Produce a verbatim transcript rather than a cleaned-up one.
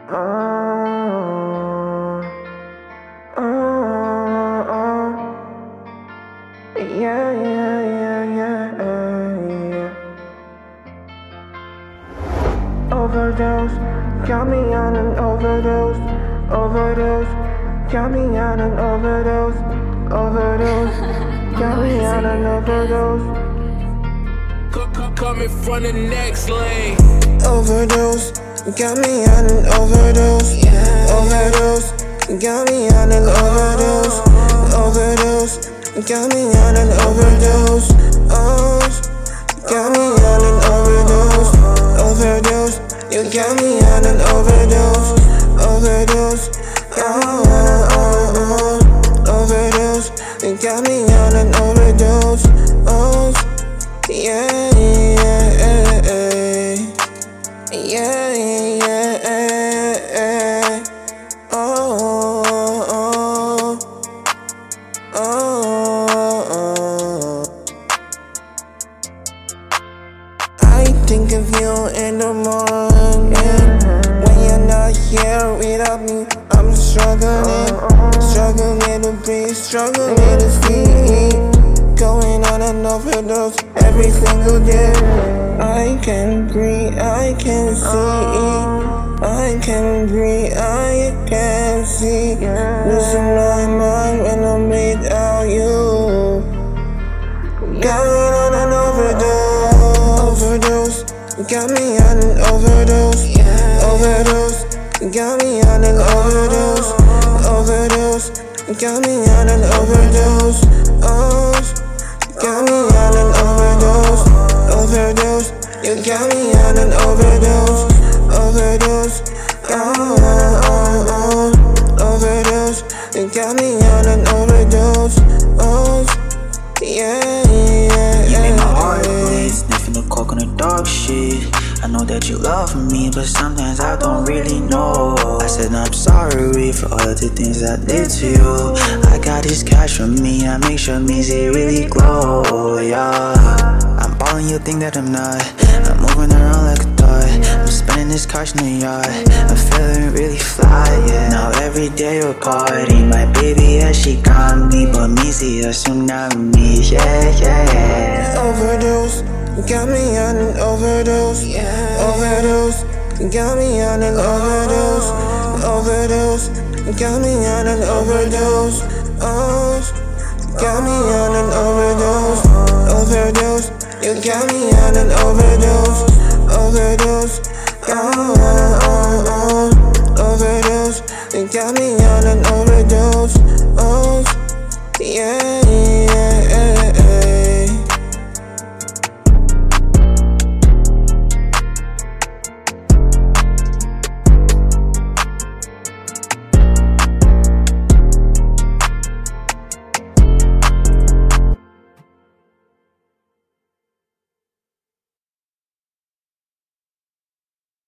Oh, oh, oh. Yeah, yeah, yeah, yeah, yeah. Overdose, got me on an overdose, overdose, got me on an overdose, overdose, got me on an overdose. Coming from the next lane. Overdose, got me on an overdose, overdose, got me on an overdose, overdose, got me on an overdose, oh, got me on an overdose, overdose, you got me on an overdose, overdose, oh, oh, oh, overdose, you got me on an overdose, oh, yeah, yeah, yeah, yeah, yeah, oh, oh, oh, oh. I think of you in the morning. When you're not here without me, I'm struggling, struggling to breathe, struggling to see. Going on an overdose every single day. I can breathe, I can see. I can breathe, I can see. Losing my mind when I'm without you. Going on an overdose, overdose. Got me on an overdose, overdose. Got me on an overdose, overdose. Got me on an overdose, oh. Got me on an overdose, overdose. You got me on an overdose, overdose. Oh, oh, oh, overdose. You got me on an overdose, oh, yeah, yeah. You make my heart bleed, sniffing the coke on the dog shit. I know that you love me, but sometimes I don't really know. I said I'm sorry for all of the things I did to you. I got this cash from me, I make sure music really glow, yeah. I'm balling, you think that I'm not. I'm moving around like a toy. I'm spending this cash in the yard. I'm feeling really fly, yeah. Now every day we party. My baby, yeah, she got me, but me see a tsunami, yeah, yeah. Overdose, got me on an overdose, overdose. Got me on an overdose, overdose. Got me on an overdose, oh. Got me on an overdose, overdose. You got me on an overdose, overdose. Oh, oh, oh, overdose. You got me on